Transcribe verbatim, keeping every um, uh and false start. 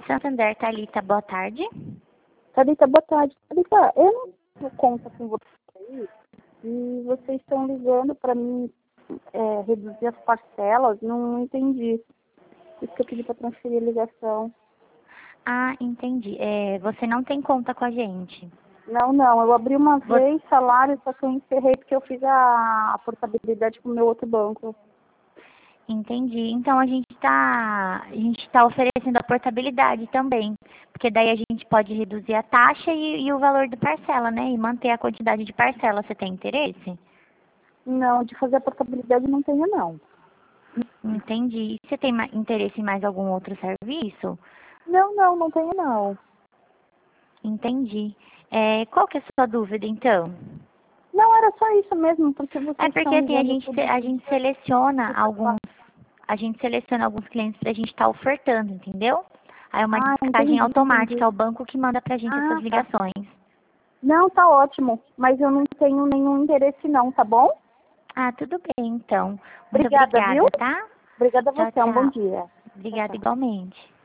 Santander, Thalita, boa tarde. Thalita, boa tarde. Thalita, eu não tenho conta com você aí e vocês estão ligando para mim é, reduzir as parcelas, não entendi. Isso que eu pedi para transferir a ligação. Ah, entendi. É, você não tem conta com a gente. Não, não, eu abri uma Você... vez salário, só que eu encerrei porque eu fiz a, a portabilidade com o meu outro banco. Entendi. Então a gente está a gente está oferecendo a portabilidade também, porque daí a gente pode reduzir a taxa e, e o valor da parcela, né? E manter a quantidade de parcela. Você tem interesse? Não, de fazer a portabilidade não tenho, não. Entendi. Você tem ma- interesse em mais algum outro serviço? Não, não, não tenho, não. Entendi. É, qual que é a sua dúvida, então? Não, era só isso mesmo, porque É vocês porque estão assim a ligando gente se- todo a dia. gente seleciona alguns a gente seleciona alguns clientes para a gente estar ofertando, entendeu? Aí é uma Ah, descagem entendi, automática, entendi. é o banco que manda pra gente essas Ah, tá. ligações. Não, tá ótimo, mas eu não tenho nenhum interesse não, tá bom? Ah, tudo bem, então. Muito Obrigada, viu? obrigada, tá? Obrigada a Tchau, você, um bom tchau. dia. Tchau, Obrigada tchau. igualmente.